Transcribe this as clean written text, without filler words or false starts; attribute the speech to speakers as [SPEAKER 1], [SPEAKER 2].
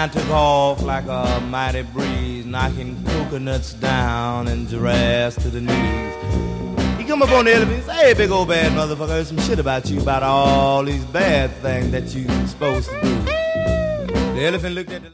[SPEAKER 1] man took off like a mighty breeze, knocking coconuts down and giraffes to the knees. He come up on the elephant and said, hey, big old bad motherfucker, there's some shit about you, about all these bad things that you supposed to do. The elephant looked at the